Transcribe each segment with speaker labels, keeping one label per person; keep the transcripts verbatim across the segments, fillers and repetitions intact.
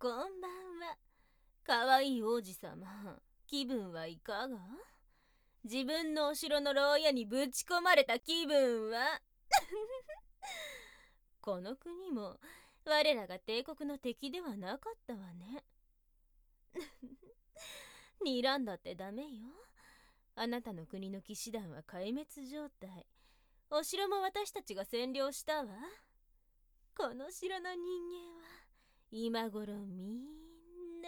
Speaker 1: こんばんは。かわいい王子様、気分はいかが？自分のお城の牢屋にぶち込まれた気分はこの国も我らが帝国の敵ではなかったわね。睨んだってダメよ。あなたの国の騎士団は壊滅状態。お城も私たちが占領したわ。この城の人間は今頃みんな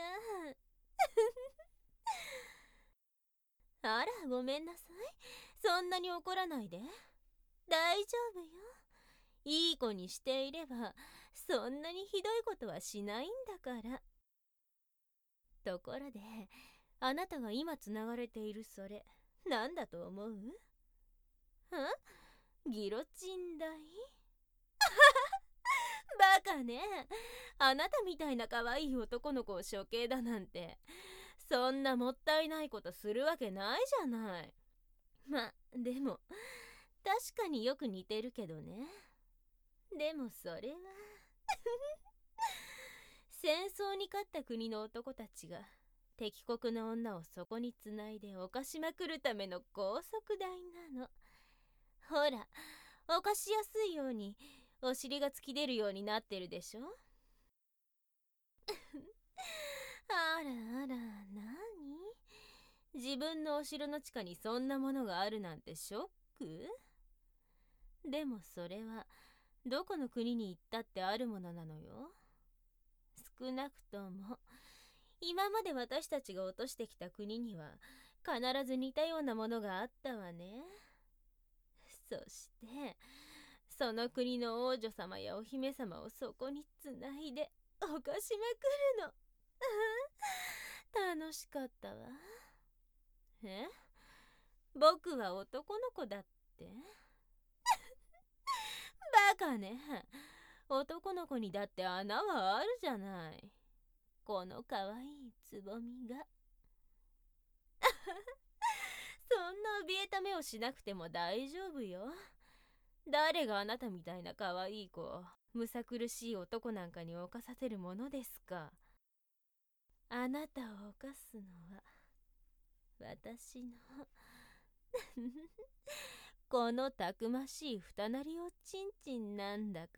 Speaker 1: あら、ごめんなさい。そんなに怒らないで。大丈夫よ。いい子にしていればそんなにひどいことはしないんだから。ところで、あなたが今つながれているそれ、なんだと思う？ん？ギロチン台？バカね。あなたみたいな可愛い男の子を処刑だなんて、そんなもったいないことするわけないじゃない。ま、でも確かによく似てるけどね。でもそれは戦争に勝った国の男たちが敵国の女をそこにつないで犯しまくるための高速台なの。ほら、犯しやすいようにお尻が突き出るようになってるでしょ。あらあら、なに？自分のお城の地下にそんなものがあるなんてショック？でもそれはどこの国に行ったってあるものなのよ。少なくとも今まで私たちが落としてきた国には必ず似たようなものがあったわね。そしてその国の王女様やお姫様をそこにつないで犯しまくるの。楽しかったわ。え？僕は男の子だって？バカね。男の子にだって穴はあるじゃない。このかわいいつぼみが。そんな怯えた目をしなくても大丈夫よ。誰があなたみたいなかわいい子をむさ苦しい男なんかに犯させるものですか。あなたを犯すのは私のこのたくましい二なりおちんちんなんだから。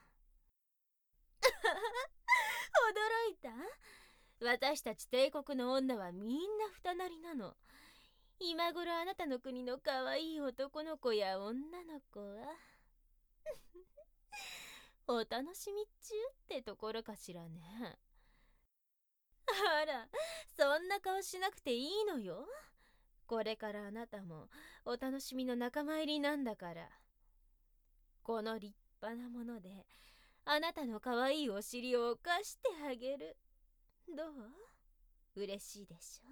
Speaker 1: 驚いた？私たち帝国の女はみんな二なりなの。今頃あなたの国のかわいい男の子や女の子はお楽しみ中ってところかしらね。あら、そんな顔しなくていいのよ。これからあなたもお楽しみの仲間入りなんだから。この立派なものであなたのかわいいお尻を犯してあげる。どう？嬉しいでしょ？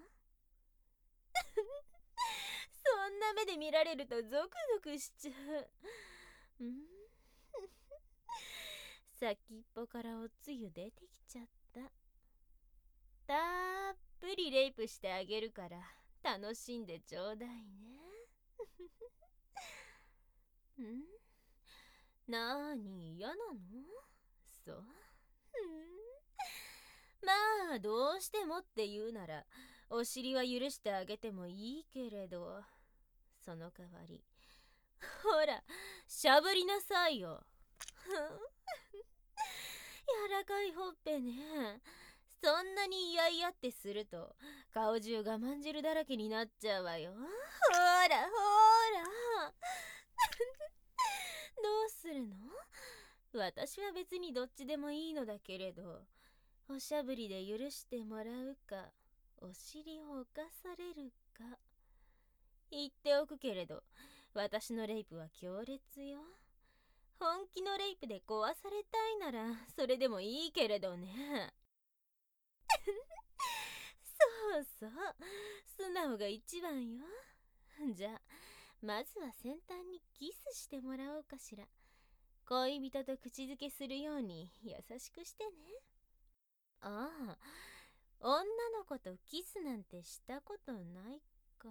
Speaker 1: そんな目で見られるとゾクゾクしちゃう。ん先っぽからおつゆ出てきちゃった。たっぷりレイプしてあげるから楽しんでちょうだいね。ん？なーに、嫌なの？そう。まあどうしてもって言うならお尻は許してあげてもいいけれど、その代わりほらしゃぶりなさいよ。柔らかいほっぺね。そんなに嫌々ってすると顔中我慢汁だらけになっちゃうわよ。ほらほらどうするの？私は別にどっちでもいいのだけれど、おしゃぶりで許してもらうかお尻を犯されるか。言っておくけれど私のレイプは強烈よ。本気のレイプで壊されたいならそれでもいいけれどね。そうそう、素直が一番よ。じゃあまずは先端にキスしてもらおうかしら。恋人と口づけするように優しくしてね。ああ、女の子とキスなんてしたことないか。こ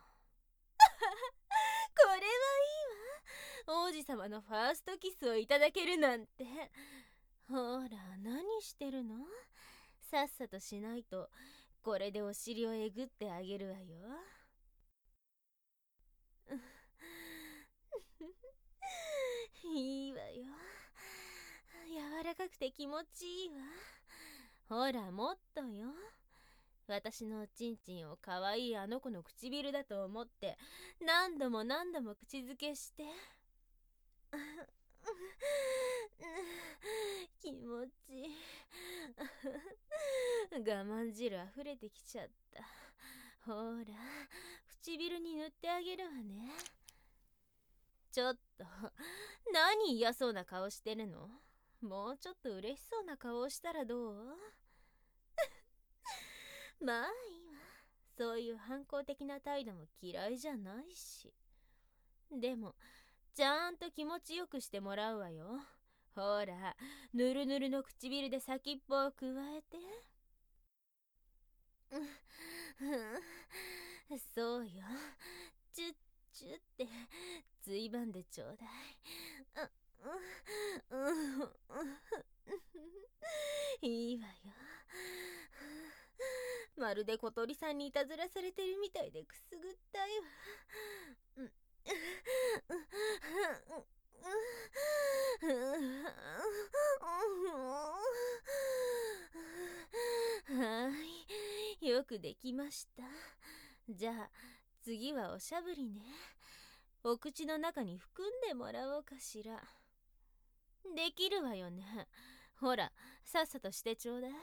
Speaker 1: れはいいわ。王子様のファーストキスをいただけるなんて。ほら、何してるの？ さっさとしないと、これでお尻をえぐってあげるわよ。いいわよ。柔らかくて気持ちいいわ。ほら、もっとよ。私のおちんちんをかわいいあの子の唇だと思って何度も何度も口づけして。気持ちいい。我慢汁あふれてきちゃった。ほら、唇に塗ってあげるわね。ちょっと、何嫌そうな顔してるの？もうちょっと嬉しそうな顔をしたらどう？まあいいわ。そういう反抗的な態度も嫌いじゃないし。でも、ちゃんと気持ちよくしてもらうわよ。ほら、ぬるぬるの唇で先っぽをくわえて。そうよ。チュッチュッってついばんでちょうだい。いいわよ。まるで小鳥さんにいたずらされてるみたいでくすぐったいわ。はい、よくできました。じゃあ次はおしゃぶりね。お口の中に含んでもらおうかしら。できるわよね。ほら、さっさとしてちょうだい。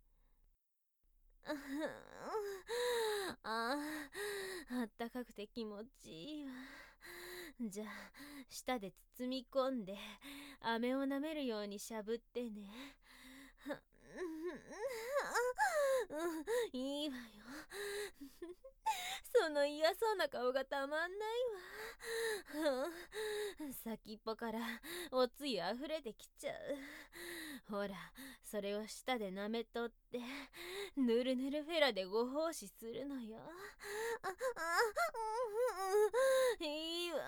Speaker 1: ああ、あったかくて気持ちいいわ。じゃあ舌で包み込んで飴を舐めるようにしゃぶってね。いいわよ。その嫌そうな顔がたまんないわ。先っぽからおつゆあふれてきちゃう。ほら、それを舌で舐めとってぬるぬるフェラでご奉仕するのよ。いいわ。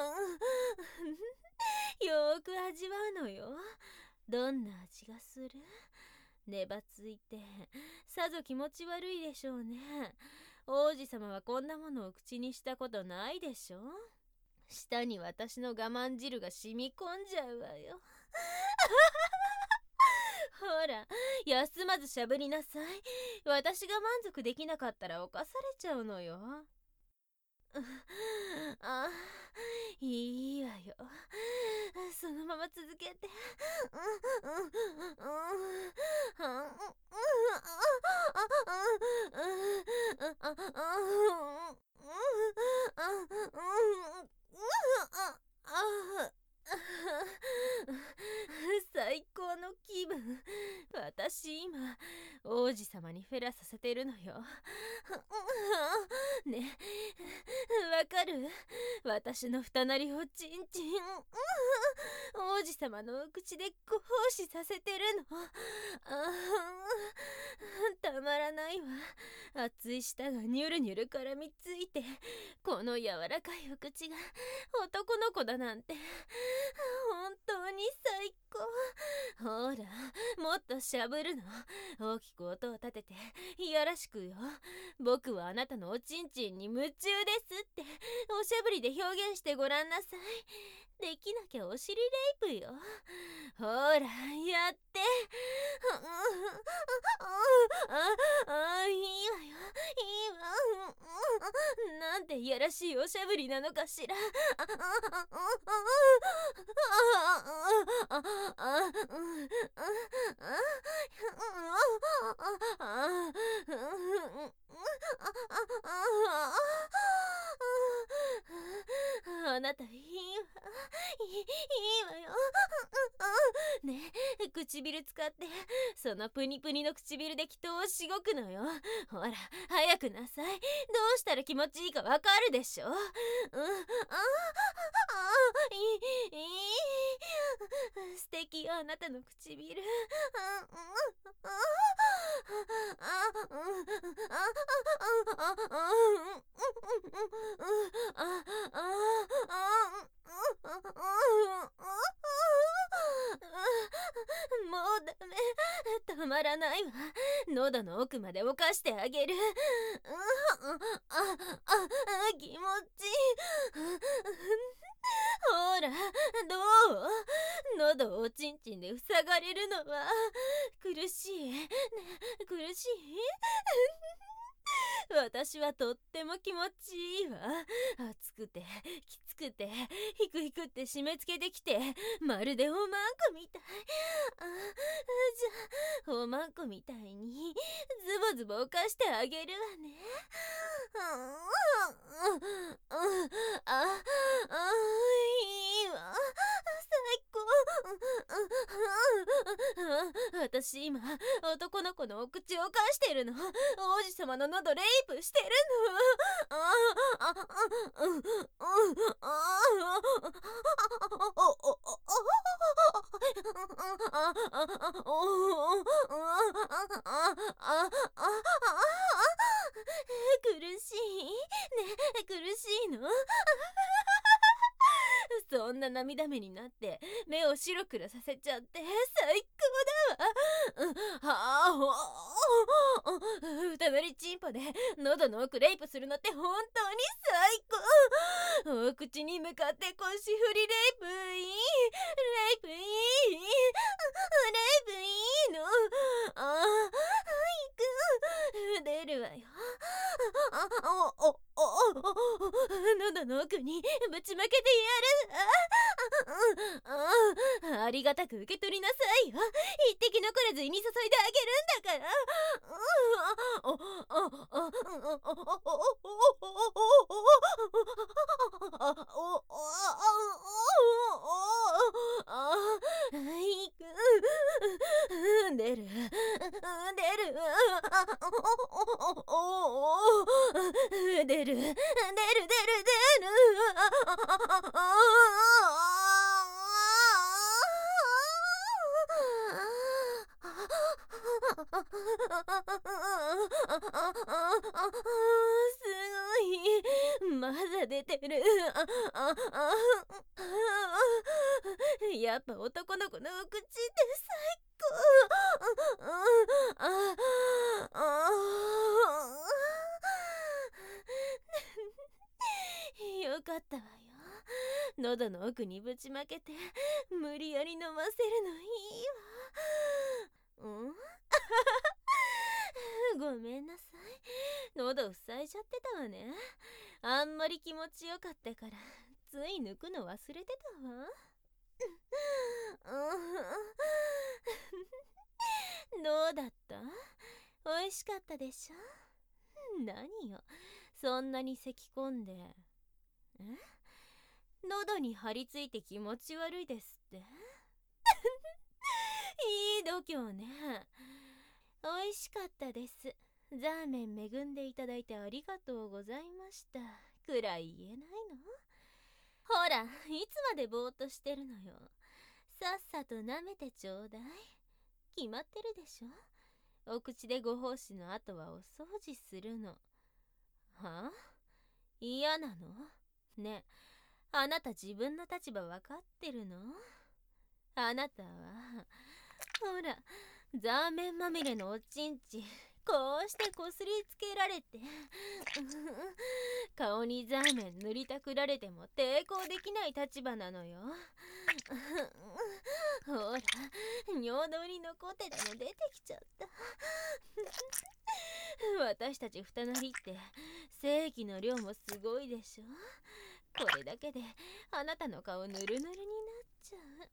Speaker 1: よーく味わうのよ。どんな味がする？ねばついてさぞ気持ち悪いでしょうね。王子様はこんなものを口にしたことないでしょ。舌に私の我慢汁が染み込んじゃうわよ。ほら、休まずしゃぶりなさい。私が満足できなかったら犯されちゃうのよ。あ、いいわよ。そのまま続けて。最高の気分。私今王子様にフェラさせてるのよ。ね、わかる？私の二なりおちんちん王子様のお口でご奉仕させてるの。あたまらないわ。熱い舌がニュルニュル絡みついて、この柔らかいお口が男の子だなんて本当に最高。ほら、もっとしゃぶるの。大きく音を立てていやらしくよ。僕はあなたのおちんちんに夢中ですっておしゃぶりで表現してごらんなさい。できなきゃお尻レイプよ。ほら、やって。ああ、いいわよ、いいわ。なんていやらしいおしゃぶりなのかしら。あなたいいわ、いいわよ。ねえ、唇使ってそのプニプニの唇で祈祷をしごくのよ。ほら、早くなさい。どうしたら気持ちいいかわかるでしょ。うん、ああ、いい、いい、素敵よ、あなたの唇。もうダメ、たまらないわ。 喉の奥まで犯してあげる。あああ気持ちいい。ほら、どう？喉をおちんちんで塞がれるのは苦しい？ね、苦しい？私はとっても気持ちいいわ。暑くてきつくてヒクヒクって締め付けてきて、まるでおまんこみたい。あ、じゃあおまんこみたいにズボズボ犯してあげるわね。あああいいわ、最高。私今男の子のお口を返してるの。王子様の喉レイプしてるの。あああ苦しいね、苦しいの。そんな涙目になって目を白黒させちゃって最高だわ。はあほあ、歌鳴りチンポで喉の奥レイプするのって本当に最高。お口に向かって腰振りレイプいい、レイプいい、レイプいいの。ああ、行く、出るわよ。あおおおお喉の奥にぶちまけてやる。ああ、ありがたく受け取りなさいよ。一滴残らず胃に注いであげるんだから。出る出る出る出る出る出る。すごい、まだ出てる。ああやっぱ男の子のお口って最高。ああよかったわよ。喉の奥にぶちまけて無理やり飲ませるのいいわ。うんごめんなさい、喉塞いじゃってたわね。あんまり気持ちよかったからつい抜くの忘れてたわ。どうだった？美味しかったでしょ？何よ、そんなに咳き込んで。え？喉に張り付いて気持ち悪いですって？いい度胸ね。美味しかったです。ザーメン恵んでいただいてありがとうございましたくらい言えないの？ほら、いつまでぼーっとしてるのよ。さっさと舐めてちょうだい。決まってるでしょ。お口でご奉仕の後はお掃除するの。はあ？嫌なの？ねえ、あなた自分の立場わかってるの？あなたはほら、ザーメンまみれのおちんちこうしてこすりつけられて顔にザーメン塗りたくられても抵抗できない立場なのよ。ほら、尿道に残ってたの出てきちゃった。私たち二人って正義の量もすごいでしょ。これだけであなたの顔ぬるぬるになっちゃう。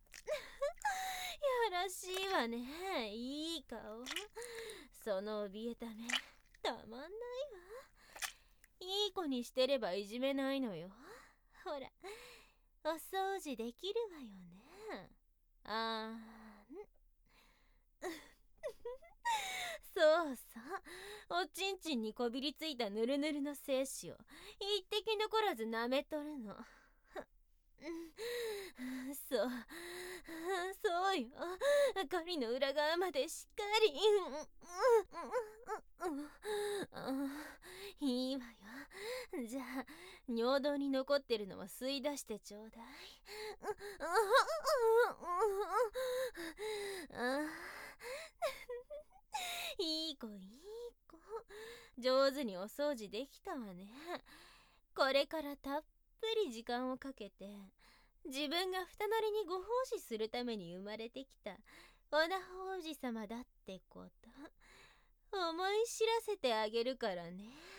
Speaker 1: やらしいわね、いい顔。その怯えた目たまんないわ。いい子にしてればいじめないのよ。ほら、お掃除できるわよね。あーんそうそう、おちんちんにこびりついたぬるぬるの精子を一滴残らず舐めとるの。そうそうよ、狩りの裏側までしっかり。いいわよ。じゃあ尿道に残ってるのを吸い出してちょうだい。い上手にお掃除できたわね。これからたっぷり時間をかけて自分が二なりにご奉仕するために生まれてきたオナホ王子様だってこと思い知らせてあげるからね。